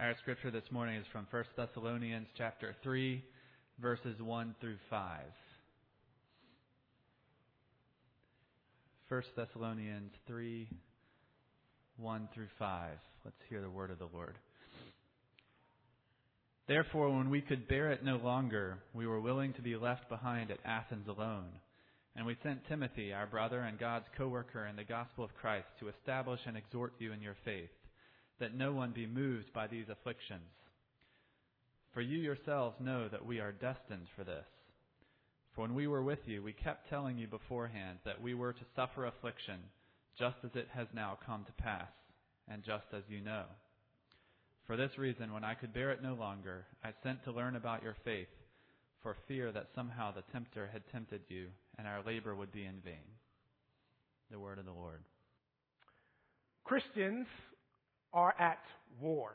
Our scripture this morning is from 1 Thessalonians chapter 3, verses 1 through 5. 1 Thessalonians 3, 1 through 5. Let's hear the word of the Lord. Therefore, when we could bear it no longer, we were willing to be left behind at Athens alone. And we sent Timothy, our brother and God's co-worker in the gospel of Christ, to establish and exhort you in your faith, that no one be moved by these afflictions. For you yourselves know that we are destined for this. For when we were with you, we kept telling you beforehand that we were to suffer affliction, just as it has now come to pass, and just as you know. For this reason, when I could bear it no longer, I sent to learn about your faith, for fear that somehow the tempter had tempted you, and our labor would be in vain. The word of the Lord. Christians are at war.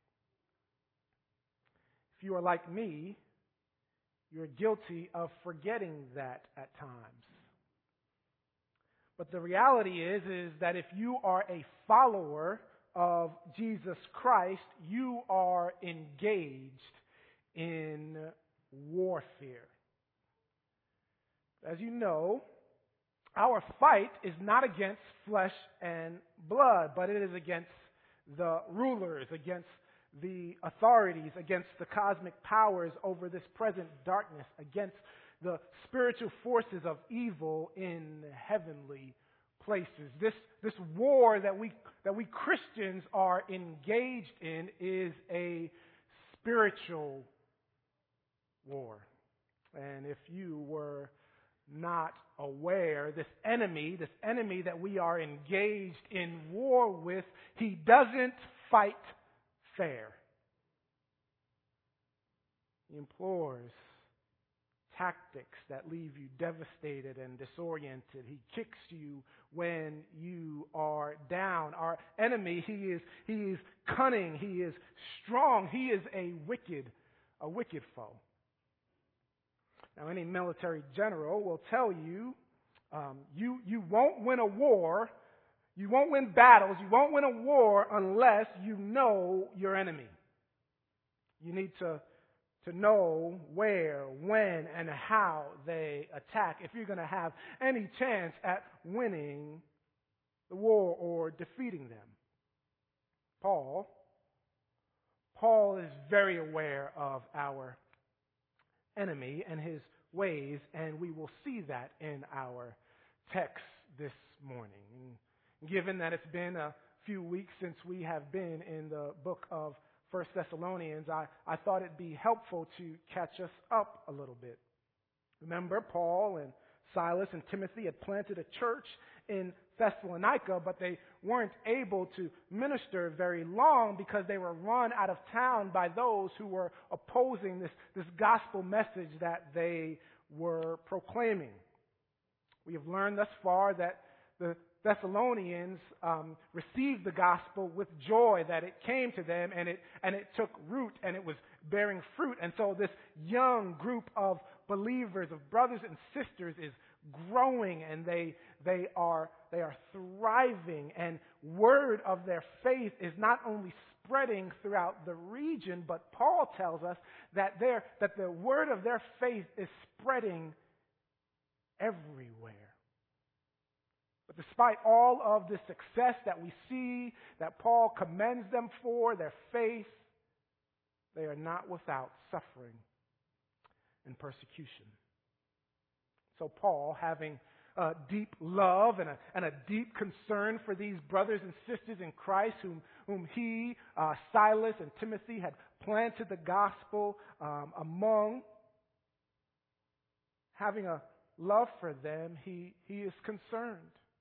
If you are like me, you're guilty of forgetting that at times. But the reality is that if you are a follower of Jesus Christ, you are engaged in warfare. As you know, our fight is not against flesh and blood, but it is against the rulers, against the authorities, against the cosmic powers over this present darkness, against the spiritual forces of evil in heavenly places. This war that we Christians are engaged in is a spiritual war. And if you were not aware, this enemy that we are engaged in war with, he doesn't fight fair. He employs tactics that leave you devastated and disoriented. He kicks you when you are down. Our enemy, he is cunning, he is strong, he is a wicked foe. Now, any military general will tell you, you won't win a war, you won't win battles, you won't win a war unless you know your enemy. You need to know where, when, and how they attack if you're going to have any chance at winning the war or defeating them. Paul is very aware of our enemy and his ways, and we will see that in our text this morning. And given that it's been a few weeks since we have been in the book of 1 Thessalonians, I thought it'd be helpful to catch us up a little bit. Remember, Paul and Silas and Timothy had planted a church in Thessalonica, but they weren't able to minister very long because they were run out of town by those who were opposing this gospel message that they were proclaiming. We have learned thus far that the Thessalonians received the gospel with joy, that it came to them and it took root and it was bearing fruit. And so this young group of believers, of brothers and sisters, is growing, and they are thriving, and word of their faith is not only spreading throughout the region, but Paul tells us that the word of their faith is spreading everywhere. But despite all of the success that we see, that Paul commends them for, their faith, they are not without suffering and persecution. So Paul, having a deep love and a deep concern for these brothers and sisters in Christ whom he, Silas, and Timothy had planted the gospel among, having a love for them, he is concerned.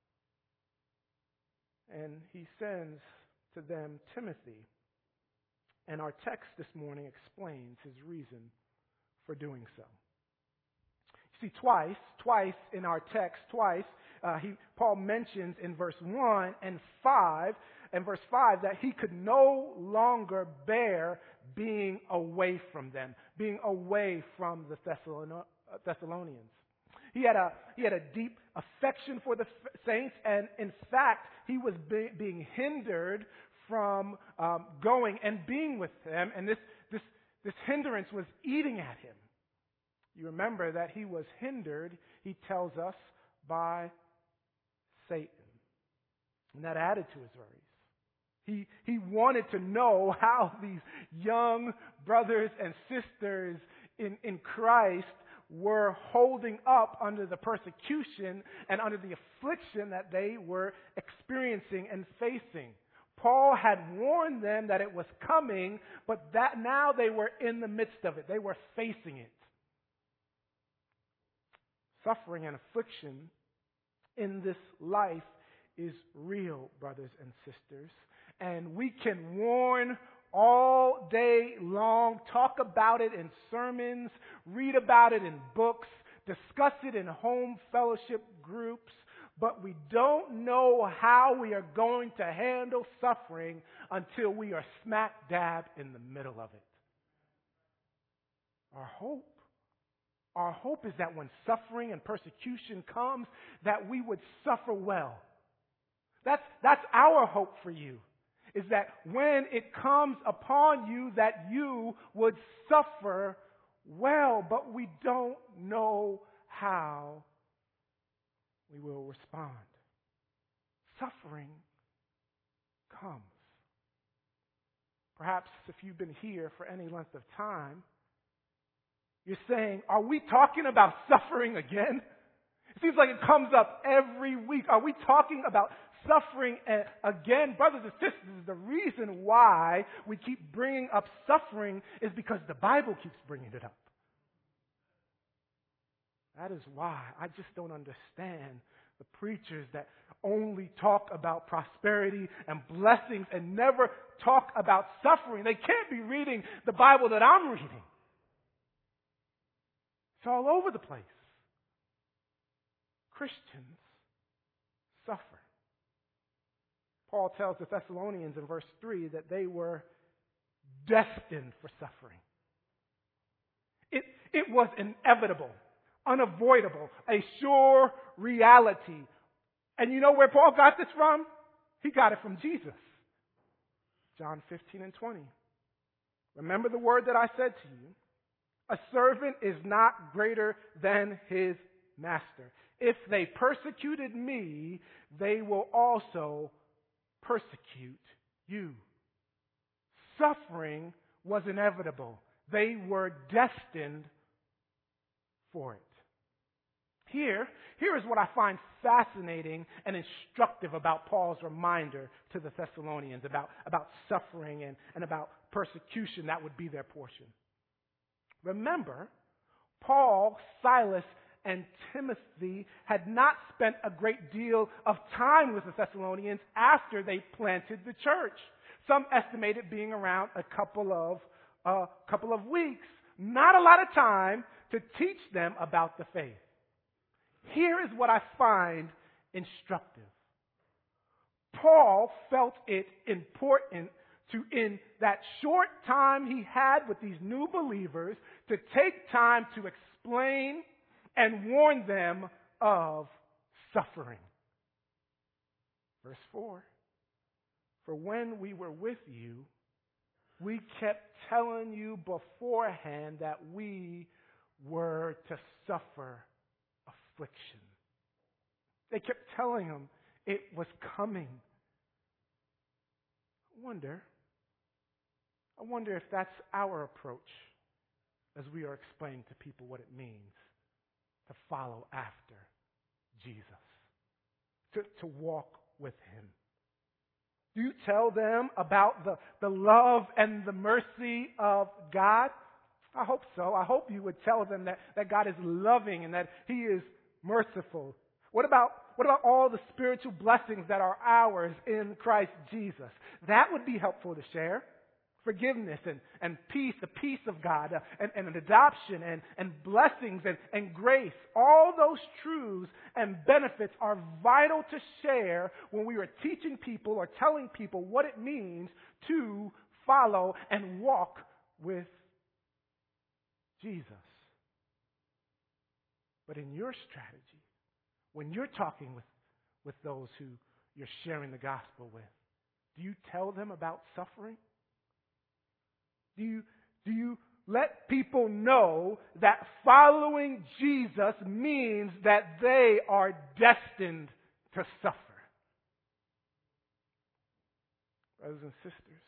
And he sends to them Timothy. And our text this morning explains his reason for doing so. You see, twice in our text, Paul mentions in verse 1 and 5, that he could no longer bear being away from them, being away from the Thessalonians. He had a deep affection for the saints, and in fact, he was being hindered from going and being with them, and this hindrance was eating at him. You remember that he was hindered, he tells us, by Satan. And that added to his worries. He wanted to know how these young brothers and sisters in Christ were holding up under the persecution and under the affliction that they were experiencing and facing. Paul had warned them that it was coming, but that now they were in the midst of it. They were facing it. Suffering and affliction in this life is real, brothers and sisters. And we can warn all day long, talk about it in sermons, read about it in books, discuss it in home fellowship groups, but we don't know how we are going to handle suffering until we are smack dab in the middle of it. Our hope is that when suffering and persecution comes, that we would suffer well. That's our hope for you, is that when it comes upon you, that you would suffer well, but we don't know how we will respond. Suffering comes. Perhaps if you've been here for any length of time, you're saying, are we talking about suffering again? It seems like it comes up every week. Are we talking about suffering again? Brothers and sisters, the reason why we keep bringing up suffering is because the Bible keeps bringing it up. That is why I just don't understand the preachers that only talk about prosperity and blessings and never talk about suffering. They can't be reading the Bible that I'm reading. It's all over the place. Christians suffer. Paul tells the Thessalonians in verse 3 that they were destined for suffering. It was inevitable, unavoidable, a sure reality. And you know where Paul got this from? He got it from Jesus. John 15:20. Remember the word that I said to you. A servant is not greater than his master. If they persecuted me, they will also persecute you. Suffering was inevitable. They were destined for it. Here is what I find fascinating and instructive about Paul's reminder to the Thessalonians about suffering and about persecution that would be their portion. Remember, Paul, Silas, and Timothy had not spent a great deal of time with the Thessalonians after they planted the church. Some estimate it being around a couple of weeks. Not a lot of time to teach them about the faith. Here is what I find instructive. Paul felt it important to, in that short time he had with these new believers, to take time to explain and warn them of suffering. Verse 4, for when we were with you, we kept telling you beforehand that we were to suffer affliction. They kept telling him it was coming. I wonder if that's our approach as we are explaining to people what it means to follow after Jesus, to walk with him. Do you tell them about the love and the mercy of God? I hope so. I hope you would tell them that God is loving and that he is merciful. What about all the spiritual blessings that are ours in Christ Jesus? That would be helpful to share. Forgiveness and peace, the peace of God, and adoption and blessings and grace. All those truths and benefits are vital to share when we are teaching people or telling people what it means to follow and walk with Jesus. But in your strategy, when you're talking with those who you're sharing the gospel with, Do you tell them about suffering? Do you let people know that following Jesus means that they are destined to suffer? Brothers and sisters,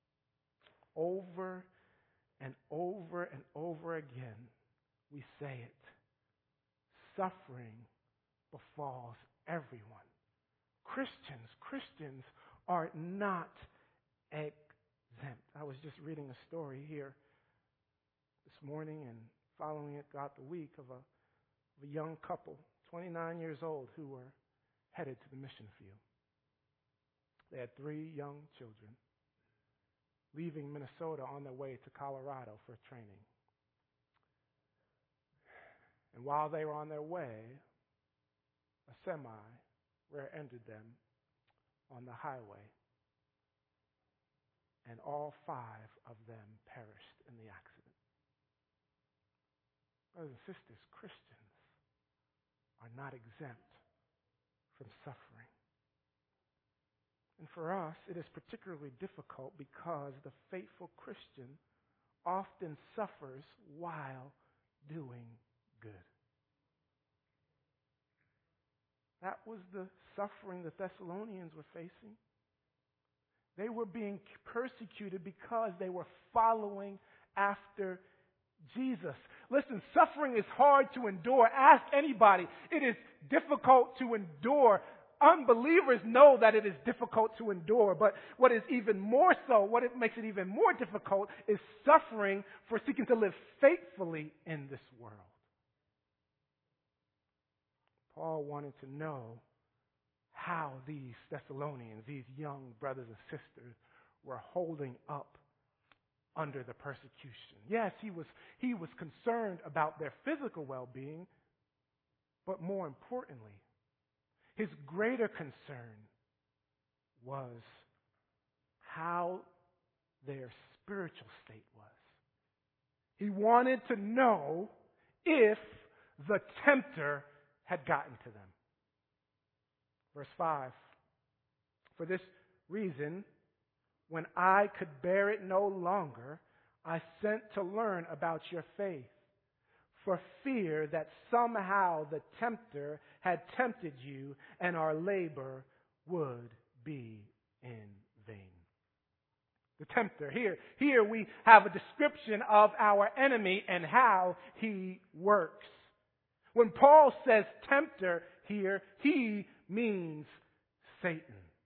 over and over and over again, we say it. Suffering befalls everyone. Christians are not exempt. I was just reading a story here this morning and following it throughout the week of a young couple, 29 years old, who were headed to the mission field. They had 3 young children leaving Minnesota on their way to Colorado for training. And while they were on their way, a semi rear-ended them on the highway, and all 5 of them perished in the accident. Brothers and sisters, Christians are not exempt from suffering. And for us, it is particularly difficult because the faithful Christian often suffers while doing good. That was the suffering the Thessalonians were facing. They were being persecuted because they were following after Jesus. Listen, suffering is hard to endure. Ask anybody. It is difficult to endure. Unbelievers know that it is difficult to endure, but what is even more so, what it makes it even more difficult, is suffering for seeking to live faithfully in this world. Paul wanted to know how these Thessalonians, these young brothers and sisters, were holding up under the persecution. Yes, he was concerned about their physical well-being, but more importantly, his greater concern was how their spiritual state was. He wanted to know if the tempter had gotten to them. Verse 5, for this reason, when I could bear it no longer, I sent to learn about your faith, for fear that somehow the tempter had tempted you and our labor would be in vain. The tempter. Here we have a description of our enemy and how he works. When Paul says tempter here, he means Satan.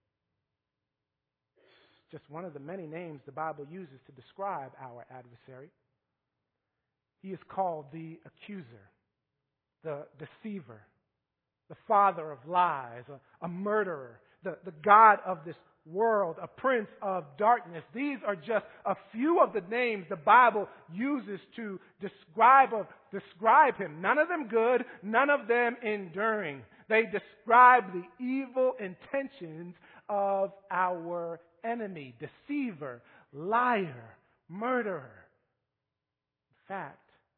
It's just one of the many names the Bible uses to describe our adversary. He is called the accuser, the deceiver, the father of lies, a murderer, the god of this world, a prince of darkness. These are just a few of the names the Bible uses to describe him. None of them good, none of them enduring. They describe the evil intentions of our enemy, deceiver, liar, murderer. In fact,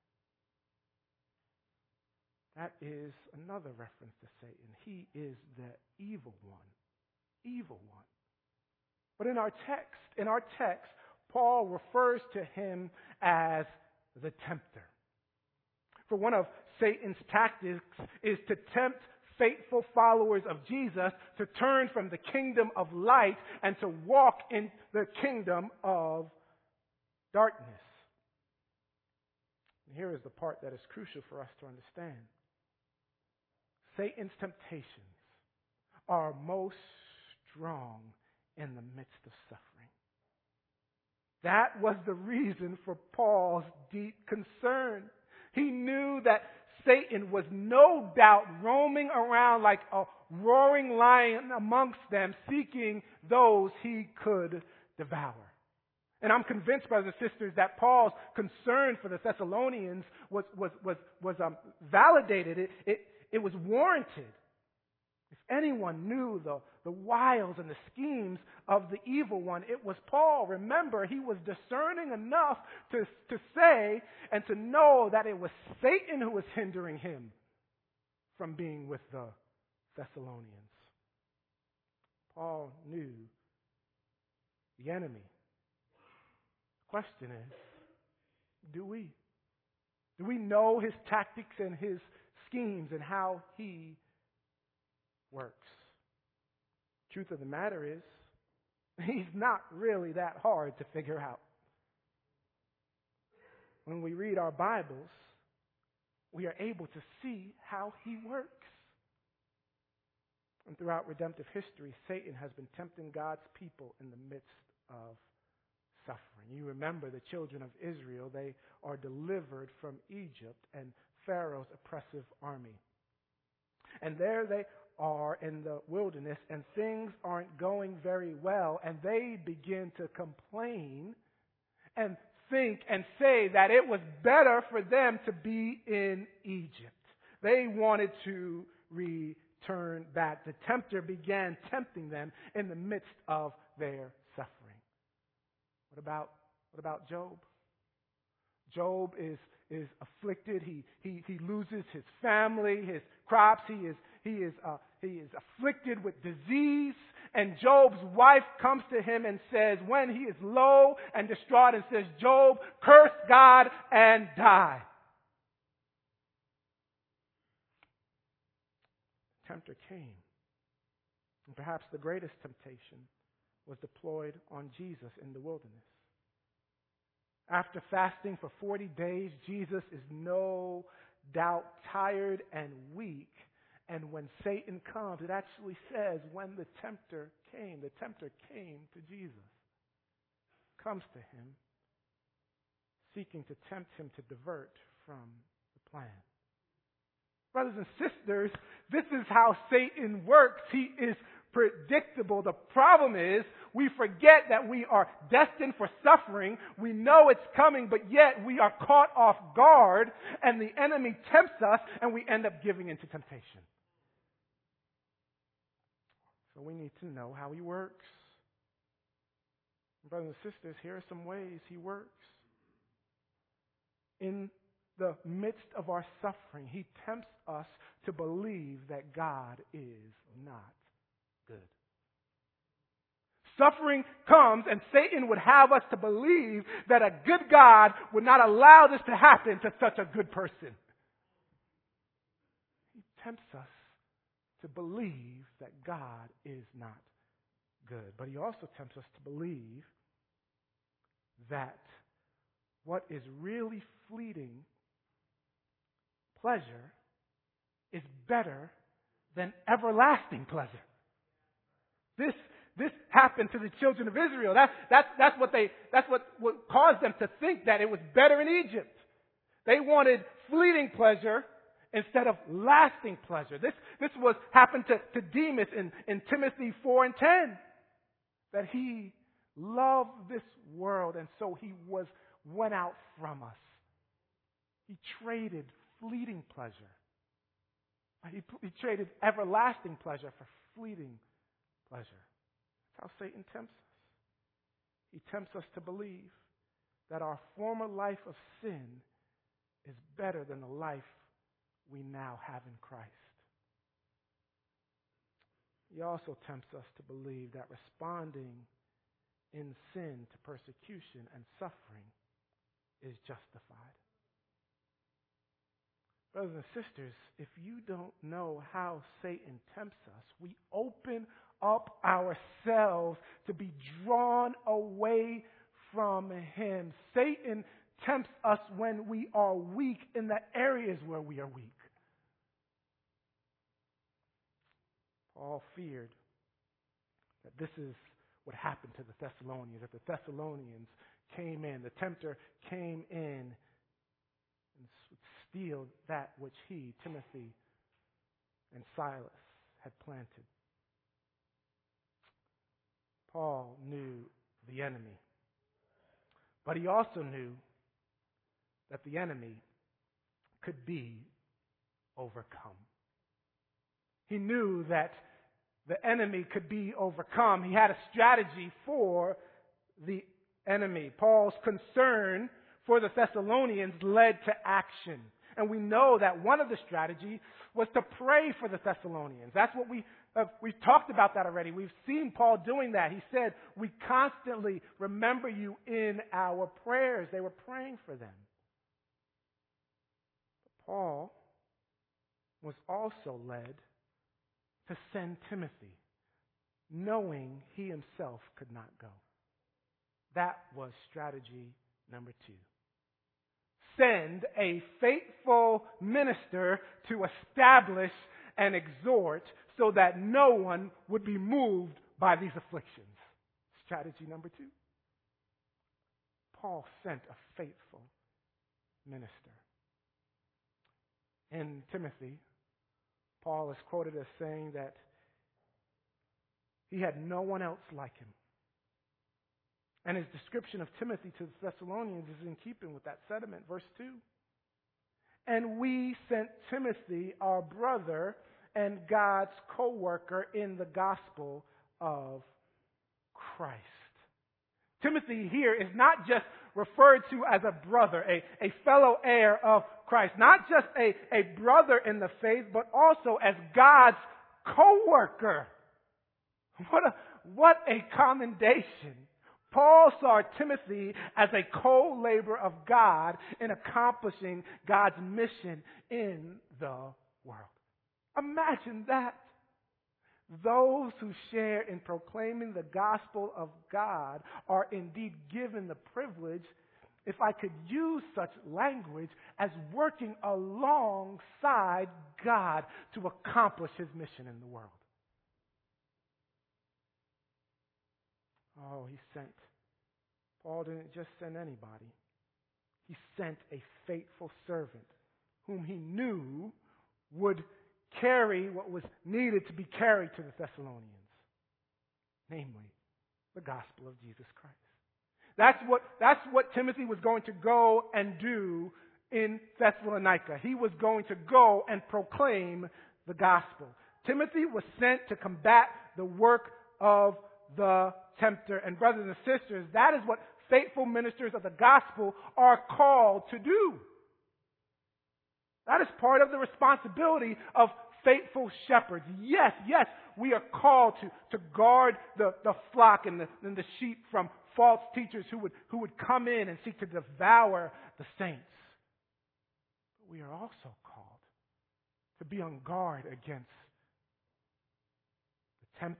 that is another reference to Satan. He is the evil one. Evil one. But in our text, Paul refers to him as the tempter. For one of Satan's tactics is to tempt faithful followers of Jesus to turn from the kingdom of light and to walk in the kingdom of darkness. And here is the part that is crucial for us to understand. Satan's temptations are most strong in the midst of suffering. That was the reason for Paul's deep concern. He knew that Satan was no doubt roaming around like a roaring lion amongst them, seeking those he could devour. And I'm convinced, brothers and sisters, that Paul's concern for the Thessalonians was validated. It was warranted. If anyone knew the wiles and the schemes of the evil one, it was Paul. Remember, he was discerning enough to say and to know that it was Satan who was hindering him from being with the Thessalonians. Paul knew the enemy. The question is, do we? Do we know his tactics and his schemes and how he works? Truth of the matter is, he's not really that hard to figure out. When we read our Bibles, we are able to see how he works. And throughout redemptive history, Satan has been tempting God's people in the midst of suffering. You remember the children of Israel, they are delivered from Egypt and Pharaoh's oppressive army. And there they are in the wilderness, and things aren't going very well, and they begin to complain and think and say that it was better for them to be in Egypt. They wanted to return back. The tempter began tempting them in the midst of their suffering. What about Job? Job is afflicted. He loses his family, his crops. He is afflicted with disease. And Job's wife comes to him and says, when he is low and distraught, and says, Job, curse God and die. The tempter came. And perhaps the greatest temptation was deployed on Jesus in the wilderness. After fasting for 40 days, Jesus is no doubt tired and weak. And when Satan comes, it actually says when the tempter came to Jesus, comes to him, seeking to tempt him to divert from the plan. Brothers and sisters, this is how Satan works. He is predictable. The problem is we forget that we are destined for suffering. We know it's coming, but yet we are caught off guard, and the enemy tempts us, and we end up giving into temptation. So we need to know how he works. Brothers and sisters, here are some ways he works. In the midst of our suffering, he tempts us to believe that God is not good. Suffering comes, and Satan would have us to believe that a good God would not allow this to happen to such a good person. He tempts us to believe that God is not good. But he also tempts us to believe that what is really fleeting pleasure is better than everlasting pleasure. This happened to the children of Israel. That's what caused them to think that it was better in Egypt. They wanted fleeting pleasure instead of lasting pleasure. This happened to Demas in Timothy 4:10. That he loved this world, and so he went out from us. He traded fleeting pleasure. He traded everlasting pleasure for fleeting pleasure. That's how Satan tempts us. He tempts us to believe that our former life of sin is better than the life we now have in Christ. He also tempts us to believe that responding in sin to persecution and suffering is justified. Brothers and sisters, if you don't know how Satan tempts us, we open up ourselves to be drawn away from him. Satan tempts us when we are weak in the areas where we are weak. Paul feared that this is what happened to the Thessalonians, that the Thessalonians came in, the tempter came in and steal that which he, Timothy, and Silas had planted. Paul knew the enemy, but he also knew that the enemy could be overcome. He knew that the enemy could be overcome. He had a strategy for the enemy. Paul's concern for the Thessalonians led to action. And we know that one of the strategies was to pray for the Thessalonians. That's what we We've talked about that already. We've seen Paul doing that. He said, we constantly remember you in our prayers. They were praying for them. But Paul was also led to send Timothy, knowing he himself could not go. That was strategy number 2. Send a faithful minister to establish and exhort so that no one would be moved by these afflictions. Strategy number 2. Paul sent a faithful minister. In Timothy, Paul is quoted as saying that he had no one else like him. And his description of Timothy to the Thessalonians is in keeping with that sentiment. Verse 2. And we sent Timothy, our brother and God's co-worker in the gospel of Christ. Timothy here is not just referred to as a brother, a fellow heir of Christ. Not just a brother in the faith, but also as God's co-worker. What a commendation. Paul saw Timothy as a co-laborer of God in accomplishing God's mission in the world. Imagine that. Those who share in proclaiming the gospel of God are indeed given the privilege, if I could use such language, as working alongside God to accomplish His mission in the world. Oh, Paul didn't just send anybody. He sent a faithful servant whom he knew would carry what was needed to be carried to the Thessalonians. Namely, the gospel of Jesus Christ. That's what Timothy was going to go and do in Thessalonica. He was going to go and proclaim the gospel. Timothy was sent to combat the work of the tempter. And brothers and sisters, that is what faithful ministers of the gospel are called to do. That is part of the responsibility of faithful shepherds. Yes, we are called to guard the flock and the sheep from false teachers who would come in and seek to devour the saints. But we are also called to be on guard against the tempter.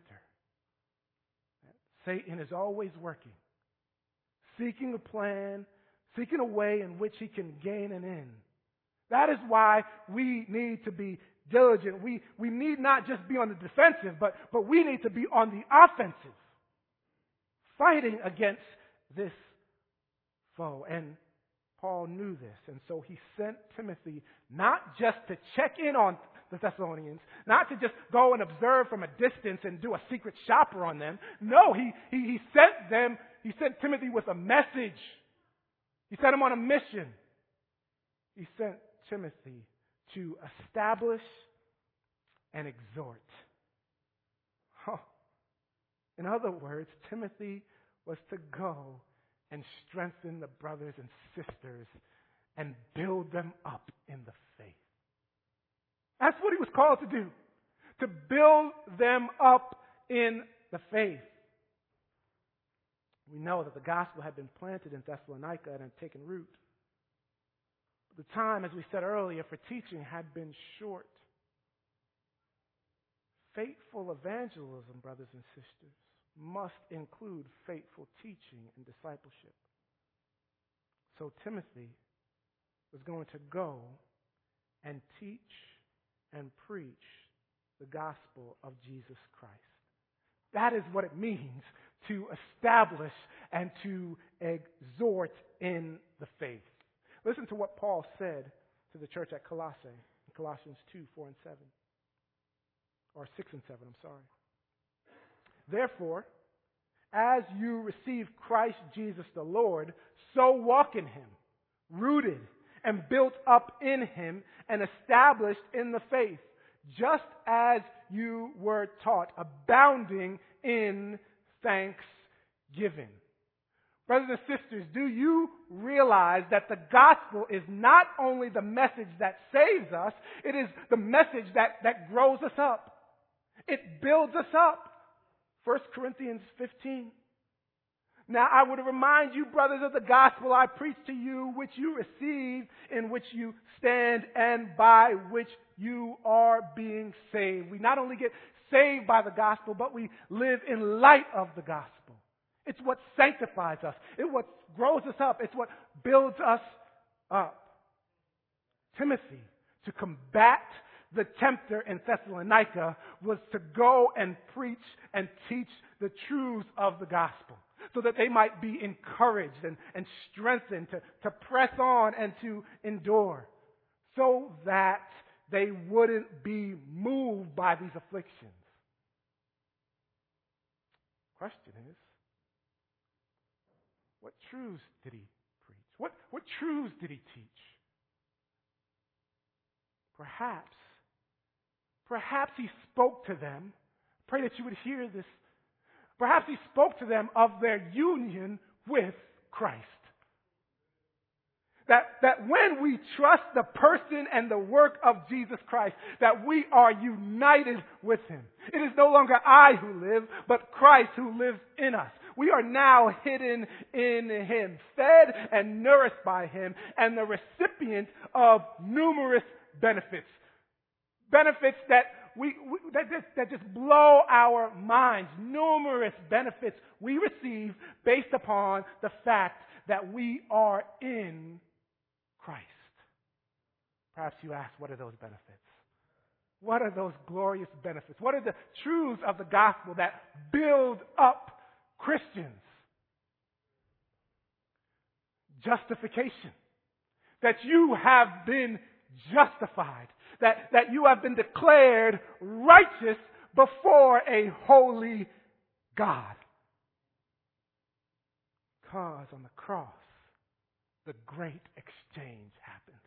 Satan is always working, seeking a plan, seeking a way in which he can gain an end. That is why we need to be diligent. We need not just be on the defensive, but we need to be on the offensive, fighting against this foe. And Paul knew this, and so he sent Timothy not just to check in on the Thessalonians, not to just go and observe from a distance and do a secret shopper on them. No, he sent Timothy with a message. He sent him on a mission. He sent Timothy to establish and exhort. Oh. In other words, Timothy was to go and strengthen the brothers and sisters and build them up in the faith. That's what he was called to do, to build them up in the faith. We know that the gospel had been planted in Thessalonica and had taken root. The time, as we said earlier, for teaching had been short. Faithful evangelism, brothers and sisters, must include faithful teaching and discipleship. So Timothy was going to go and teach and preach the gospel of Jesus Christ. That is what it means to establish and to exhort in the faith. Listen to what Paul said to the church at Colossae, in Colossians 2, 4 and 7. Or 6 and 7, I'm sorry. Therefore, as you receive Christ Jesus the Lord, so walk in Him, rooted and built up in Him and established in the faith, just as you were taught, abounding in thanksgiving. Brothers and sisters, do you realize that the gospel is not only the message that saves us, it is the message that grows us up. It builds us up. 1 Corinthians 15. Now I would remind you, brothers, of the gospel I preached to you, which you received, in which you stand, and by which you are being saved. We not only get saved by the gospel, but we live in light of the gospel. It's what sanctifies us. It's what grows us up. It's what builds us up. Timothy, to combat the tempter in Thessalonica, was to go and preach and teach the truths of the gospel, so that they might be encouraged and strengthened to press on and to endure, so that they wouldn't be moved by these afflictions. Question is, what truths did he preach? What truths did he teach? Perhaps he spoke to them. Pray that you would hear this. Perhaps he spoke to them of their union with Christ. That when we trust the person and the work of Jesus Christ, that we are united with Him. It is no longer I who live, but Christ who lives in us. We are now hidden in Him, fed and nourished by Him, and the recipient of numerous benefits. Benefits that that just blow our minds. Numerous benefits we receive based upon the fact that we are in Christ. Perhaps you ask, what are those benefits? What are those glorious benefits? What are the truths of the gospel that build up Christians? Justification. That you have been justified. That you have been declared righteous before a holy God. Because on the cross, the great exchange happened.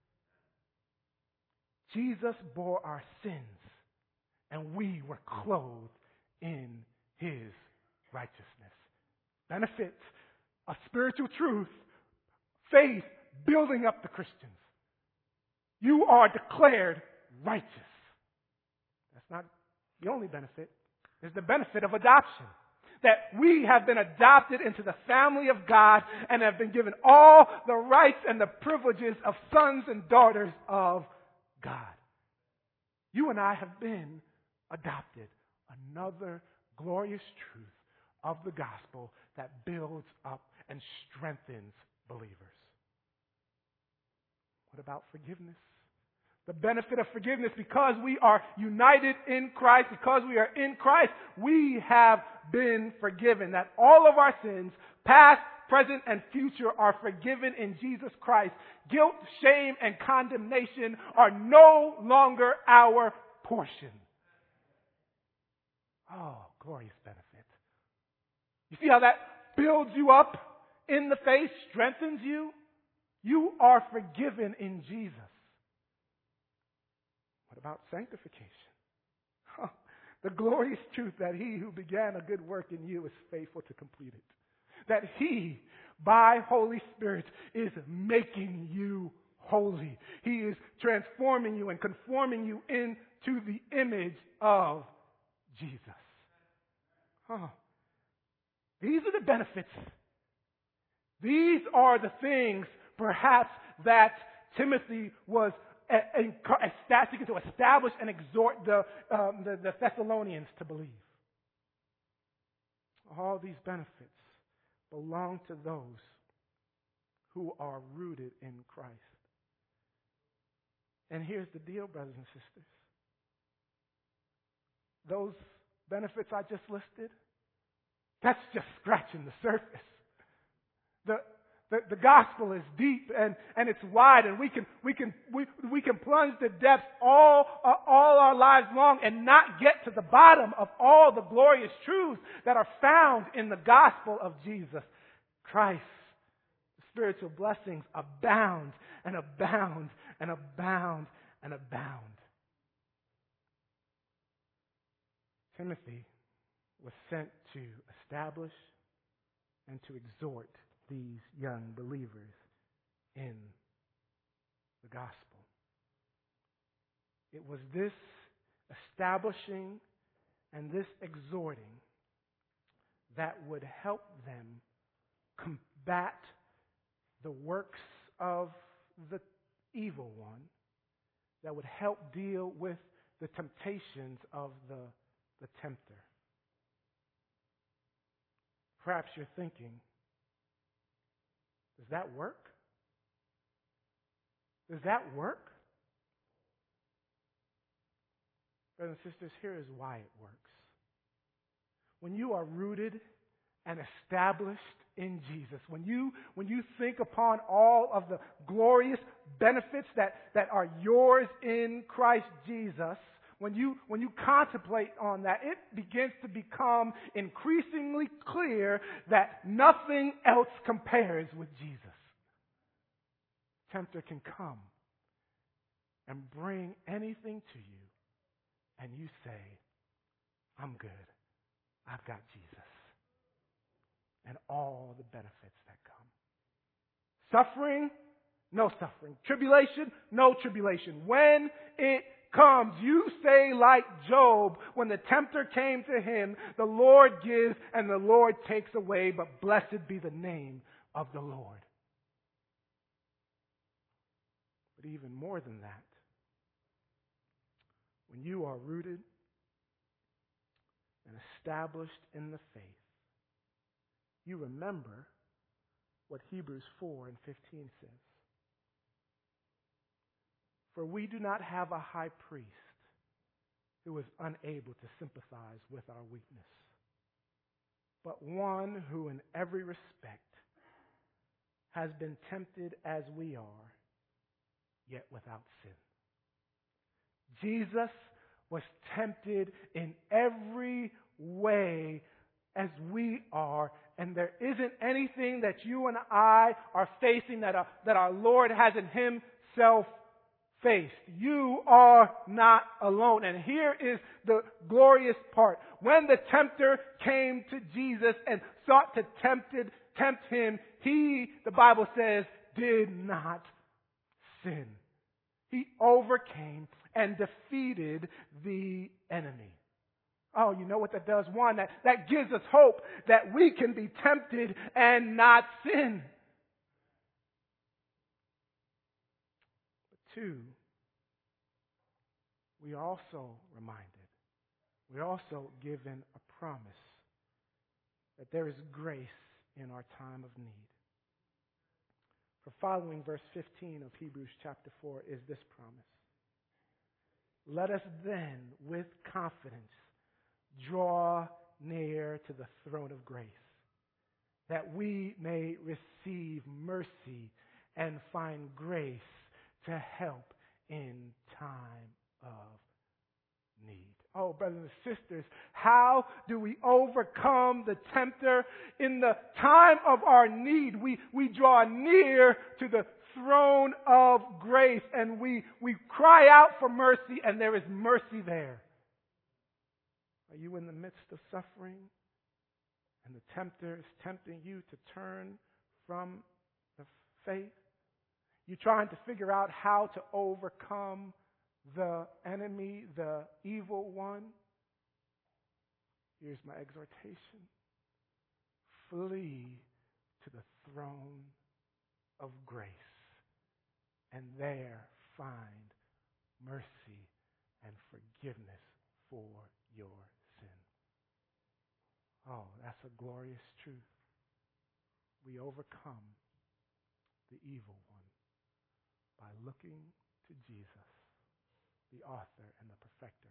Jesus bore our sins, and we were clothed in His righteousness. Benefits of spiritual truth, faith building up the Christians. You are declared righteous. That's not the only benefit. There's the benefit of adoption. That we have been adopted into the family of God and have been given all the rights and the privileges of sons and daughters of God. You and I have been adopted. Another glorious truth of the gospel that builds up and strengthens believers. What about forgiveness? The benefit of forgiveness, because we are united in Christ, because we are in Christ, we have been forgiven. That all of our sins, past, present, and future, are forgiven in Jesus Christ. Guilt, shame, and condemnation are no longer our portion. Oh, glorious benefit. You see how that builds you up in the faith, strengthens you? You are forgiven in Jesus. What about sanctification? Oh, the glorious truth that He who began a good work in you is faithful to complete it. That He, by Holy Spirit, is making you holy. He is transforming you and conforming you into the image of Jesus. Oh, these are the benefits. These are the things, perhaps, that Timothy was seeking to establish and exhort the Thessalonians to believe. All these benefits belong to those who are rooted in Christ. And here's the deal, brothers and sisters. Those benefits I just listed, that's just scratching the surface. The gospel is deep and it's wide, and we can plunge the depths all our lives long and not get to the bottom of all the glorious truths that are found in the gospel of Jesus Christ. Spiritual blessings abound and abound and abound and abound. Timothy was sent to establish and to exhort these young believers in the gospel. It was this establishing and this exhorting that would help them combat the works of the evil one, that would help deal with the temptations of the tempter. Perhaps you're thinking, does that work? Does that work? Brothers and sisters, here is why it works. When you are rooted and established in Jesus, when you think upon all of the glorious benefits that are yours in Christ Jesus, when you contemplate on that, it begins to become increasingly clear that nothing else compares with Jesus. Tempter can come and bring anything to you, and you say, I'm good. I've got Jesus. And all the benefits that come. Suffering, no suffering. Tribulation, no tribulation. When it comes, you say like Job, when the tempter came to him, the Lord gives and the Lord takes away, but blessed be the name of the Lord. But even more than that, when you are rooted and established in the faith, you remember what Hebrews 4 and 15 says. For we do not have a high priest who is unable to sympathize with our weakness, but one who in every respect has been tempted as we are, yet without sin. Jesus was tempted in every way as we are, and there isn't anything that you and I are facing that our Lord hasn't himself faced. You are not alone. And here is the glorious part. When the tempter came to Jesus and sought to tempt him, he, the Bible says, did not sin. He overcame and defeated the enemy. Oh, you know what that does? One, that gives us hope that we can be tempted and not sin. But two, we are also reminded, we're also given a promise that there is grace in our time of need. For following verse 15 of Hebrews chapter 4 is this promise. Let us then, with confidence, draw near to the throne of grace, that we may receive mercy and find grace to help in time of need. Oh, brothers and sisters, how do we overcome the tempter? In the time of our need, we draw near to the throne of grace and we cry out for mercy, and there is mercy there. Are you in the midst of suffering and the tempter is tempting you to turn from the faith? You're trying to figure out how to overcome the enemy, the evil one? Here's my exhortation. Flee to the throne of grace and there find mercy and forgiveness for your sin. Oh, that's a glorious truth. We overcome the evil one by looking to Jesus, the author and the perfecter